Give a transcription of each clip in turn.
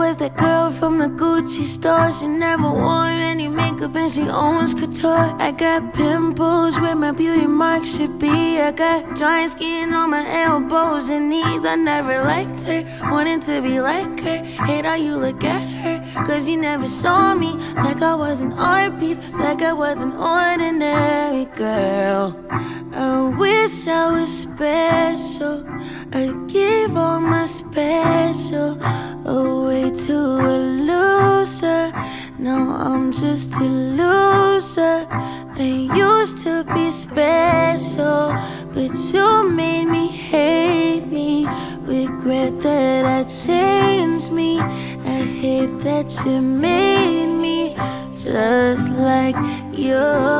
was that girl from the Gucci store. She never wore any makeup and she owns couture. I got pimples where my beauty mark should be. I got dry skin on my elbows and knees. I never liked her, wanted to be like her. Hate how you look at her, cause you never saw me like I was an art piece, like I was an ordinary girl. I wish I was special. I give all my special away to a loser. Now I'm just a loser. I used to be special, but you made me hate me. Regret that I changed me. I hate that you made me just like you,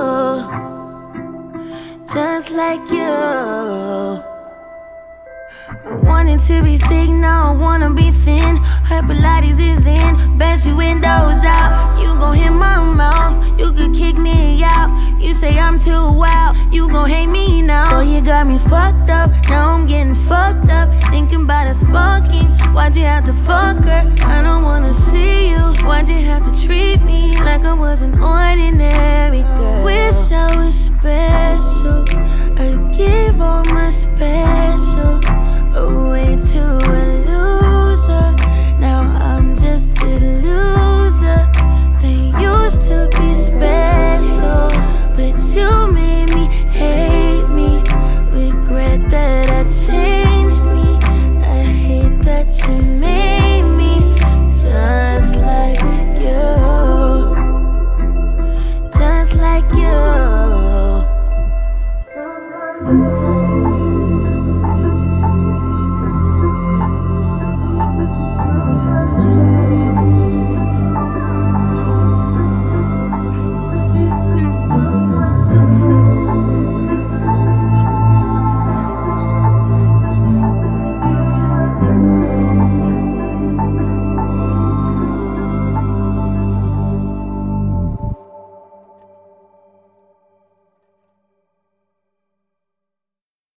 just like you. Wanting to be thick, now I wanna be thin. Her Pilates is in, bet you windows out. You gon' hit my mouth, you could kick me out. You say I'm too wild, you gon' hate me now. Oh, you got me fucked up, now I'm getting fucked up. Thinking about us fucking, why'd you have to fuck her? I don't wanna see you, why'd you have to treat me like I was an ordinary girl? I wish I was special, I give all